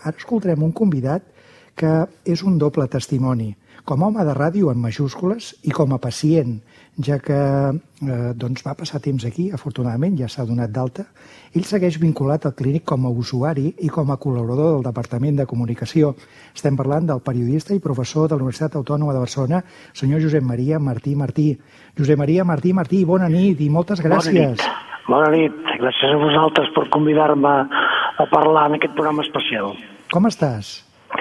Ara escoltarem un convidat que és un doble testimoni, com a home de ràdio en majúscules i com a pacient, ja que va passar temps aquí, afortunadament, ja s'ha donat d'alta. Ell segueix vinculat al clínic com a usuari i com a col·laborador del Departament de Comunicació. Estem parlant del periodista i professor de la Universitat Autònoma de Barcelona, senyor Josep Maria Martí Martí. Josep Maria Martí Martí, bona nit i moltes gràcies. Bona nit. Gràcies a vosaltres per convidar-me a parlar en aquest programa especial. Com estàs?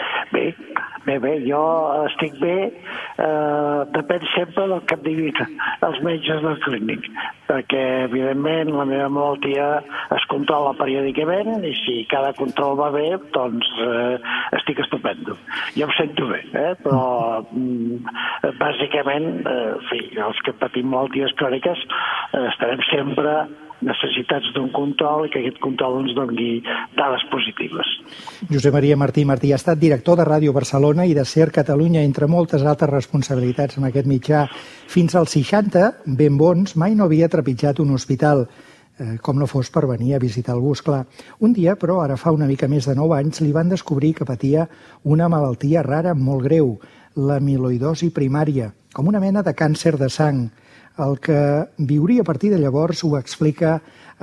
Bé, jo estic bé, depèn sempre del que em diguin els metges del clínic, perquè evidentment la meva malaltia es controla periòdicament i si cada control va bé, doncs estic estupendo. Jo em sento bé, però bàsicament, els que patim malalties cròniques estarem sempre necessitats d'un control i que aquest control ens doni dades positives. Josep Maria Martí Martí ha estat director de Ràdio Barcelona i de SER Catalunya, entre moltes altres responsabilitats en aquest mitjà. Fins als 60, ben bons, mai no havia trepitjat un hospital, com no fos per venir a visitar algú, esclar. Un dia, però, ara fa una mica més de 9 anys, li van descobrir que patia una malaltia rara molt greu, l'amiloïdosi primària, com una mena de càncer de sang. El que viuria a partir de llavors ho explica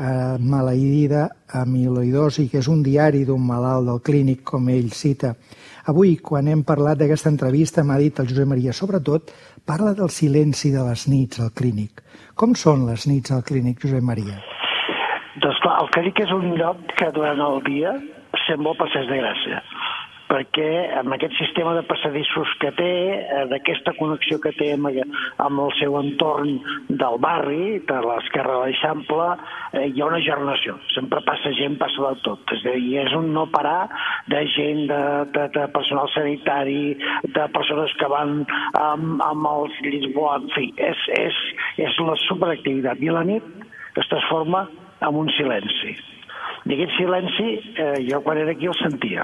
Maleïda amiloïdosi, que és un diari d'un malalt del clínic, com ell cita. Avui, quan hem parlat d'aquesta entrevista, m'ha dit el Josep Maria, sobretot, parla del silenci de les nits al clínic. Com són les nits al clínic, Josep Maria? Doncs clar, el clínic és un lloc que durant el dia sembla passeig de gràcia, perquè amb aquest sistema de passadissos que té, d'aquesta connexió que té amb el seu entorn del barri, de l'esquerra de l'Eixample, hi ha una germinació. Sempre passa gent, passa de tot. És a dir, és un no parar de gent, de personal sanitari, de persones que van amb els llits volants. En fi, és la superactivitat. I la nit es transforma en un silenci. I aquest silenci, jo quan era aquí el sentia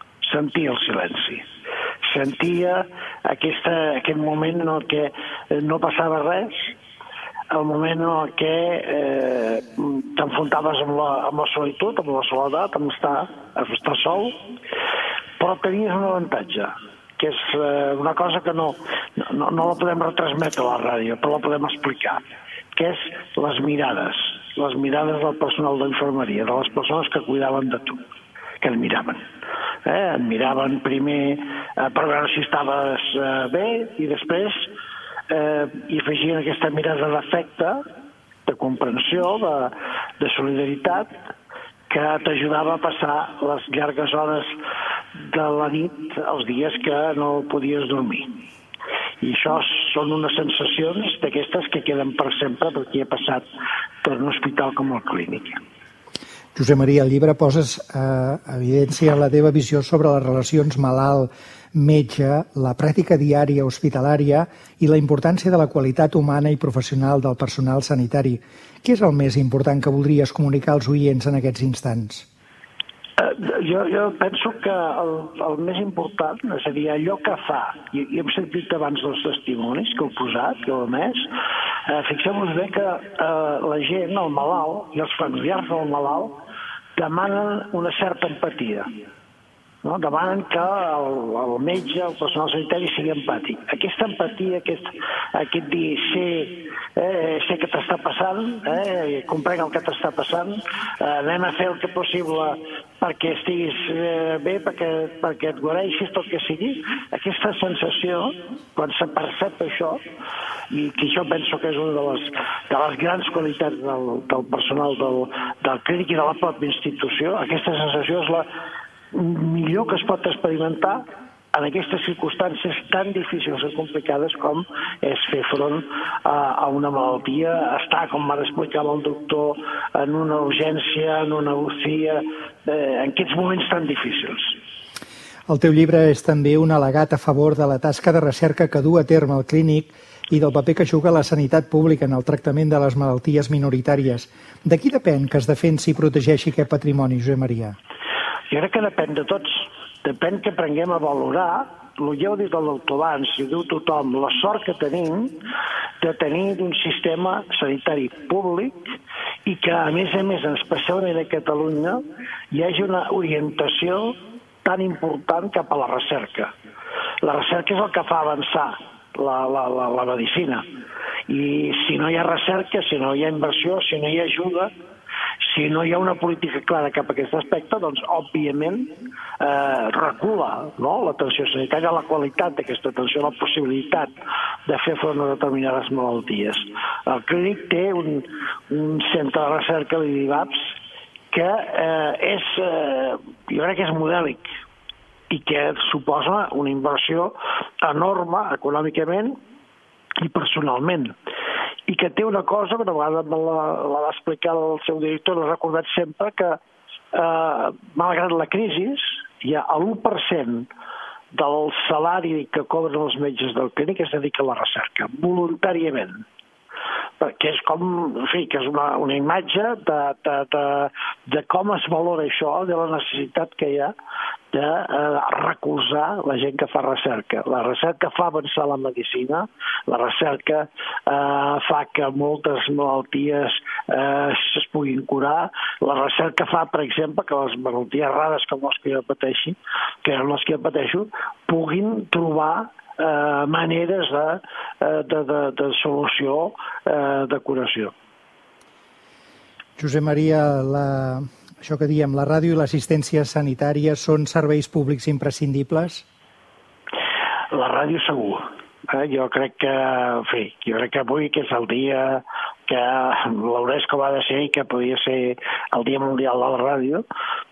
el silenci. Sentia aquest moment en què no passava res, el moment en què t'enfrontaves amb la solitud, amb la soledat, amb estar sol, però tenies un avantatge, que és una cosa que no la podem retransmetre a la ràdio, però la podem explicar, que és les mirades del personal d'infermeria, de les persones que cuidaven de tu, que et miraven. Et miraven primer per veure si estaves bé i després hi afegien aquesta mirada d'afecte, de comprensió, de solidaritat, que t'ajudava a passar les llargues hores de la nit els dies que no podies dormir. I això són unes sensacions d'aquestes que queden per sempre per qui ha passat per un hospital com el clínic. Josep Maria, al llibre poses evidència la teva visió sobre les relacions malalt-metge, la pràctica diària hospitalària i la importància de la qualitat humana i professional del personal sanitari. Què és el més important que voldries comunicar als oients en aquests instants? Jo penso que el més important, és a dir, allò que fa, i hem sentit abans dels testimonis que heu posat, que heu emès, fixeu-vos bé que la gent, el malalt i els familiars del malalt demanen una certa empatia. No? Demanen que el metge, el personal sanitari sigui empàtic. Aquesta empatia, aquest dir sé que t'està passant, comprenc el que t'està passant, anem a fer el que possible perquè estiguis bé, perquè et guareixis, tot que sigui. Aquesta sensació, quan se percep això, i que això penso que és una de les grans qualitats del personal del clínic i de la pròpia institució, aquesta sensació és la millor que es pot experimentar en aquestes circumstàncies tan difícils i complicades com és fer front a una malaltia, estar, com m'ha d'explicar el doctor, en una urgència, en una UCI, en aquests moments tan difícils. El teu llibre és també un al·legat a favor de la tasca de recerca que du a terme el clínic i del paper que juga la sanitat pública en el tractament de les malalties minoritàries. De qui depèn que es defensi i protegeixi aquest patrimoni, Josep Maria? Jo crec que depèn de tots. Depèn que aprenguem a valorar, ja ho ha dit el doctor abans, i ho diu tothom, la sort que tenim de tenir un sistema sanitari públic i que, a més, especialment a Catalunya, hi hagi una orientació tan important cap a la recerca. La recerca és el que fa avançar la medicina. I si no hi ha recerca, si no hi ha inversió, si no hi ha ajuda, si no hi ha una política clara cap a aquest aspecte, doncs, òbviament, recula, no?, l'atenció sanitària, la qualitat d'aquesta atenció, la possibilitat de fer front a determinades malalties. El Clínic té un centre de recerca, l'IDIVAPS, que jo crec que és modèlic i que suposa una inversió enorme econòmicament i personalment, i que té una cosa que una vegada la va explicar el seu director, l'ha recordat sempre, que malgrat la crisi hi ha l'1% del salari que cobren els metges del Clínic es dedica a la recerca, voluntàriament, perquè és com, en fi, que és una imatge de com es valora això, de la necessitat que hi ha de recolzar la gent que fa recerca. La recerca fa avançar la medicina, la recerca fa que moltes malalties es puguin curar, la recerca fa, per exemple, que les malalties rares com les que jo pateixi, que eren les que jo pateixo, puguin trobar maneres de solució, de curació. Josep Maria, això que diem, la ràdio i l'assistència sanitària són serveis públics imprescindibles? La ràdio segur. Jo crec que avui, que és el dia que l'UNESCO va decidir que podia ser el Dia Mundial de la Ràdio,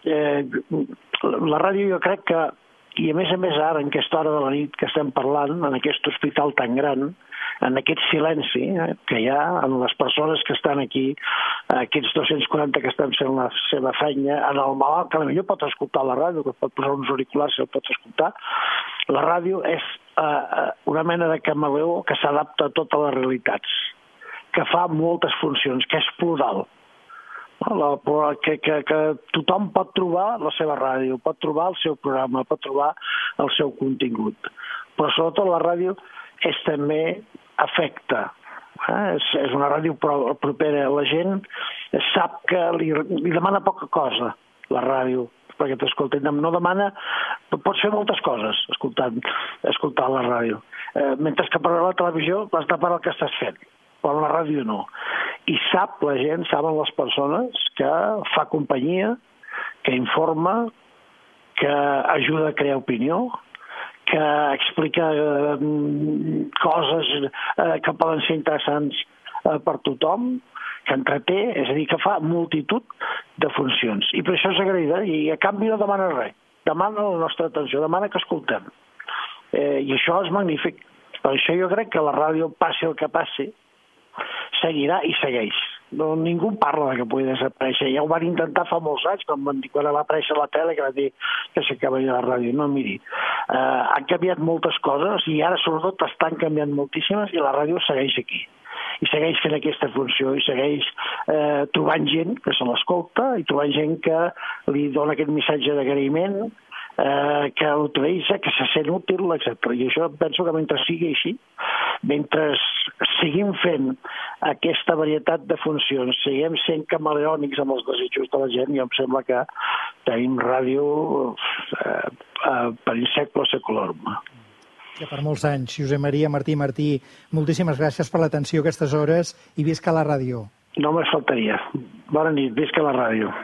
la ràdio jo crec que, i a més ara, en aquesta hora de la nit que estem parlant, en aquest hospital tan gran, en aquest silenci que hi ha en les persones que estan aquí, aquests 240 que estan fent la seva feina, en el malalt que potser pot escoltar la ràdio, que pot posar uns auriculars i el pot escoltar, la ràdio és una mena de camaleó que s'adapta a totes les realitats, que fa moltes funcions, que és plural, que tothom pot trobar la seva ràdio, pot trobar el seu programa, pot trobar el seu contingut. Però sobretot la ràdio també afecta. És una ràdio propera. La gent sap que li demana poca cosa, la ràdio, perquè t'escolti. No demana... Pots fer moltes coses escoltant la ràdio. Mentre que per la televisió has de parar el que estàs fent, però la ràdio no. I la gent, saben les persones que fa companyia, que informa, que ajuda a crear opinió, que explica coses que poden ser interessants per tothom, que entreté, és a dir, que fa multitud de funcions. I per això és agraïda, i a canvi no demana res. Demana la nostra atenció, demana que escoltem. I això és magnífic. Per això jo crec que la ràdio, passi el que passi, seguirà i segueix. Ningú parla que pugui desaparèixer. Ja ho van intentar fa molts anys, quan va aparèixer la tele, que va dir que s'acabaria la ràdio. No, miri, han canviat moltes coses i ara sobretot estan canviant moltíssimes i la ràdio segueix aquí. I segueix fent aquesta funció i segueix trobant gent que se l'escolta i trobant gent que li dona aquest missatge d'agraïment, que l'utilitza, que se sent útil, etc. I això penso que mentre sigui així, mentre seguim fent aquesta varietat de funcions, seguim sent camaleònics amb els desitjos de la gent, jo em sembla que tenim ràdio per insecto seculorum. Ja per molts anys. Josep Maria Martí, moltíssimes gràcies per l'atenció a aquestes hores i visca la ràdio. No me faltaria. Bona nit, visca la ràdio.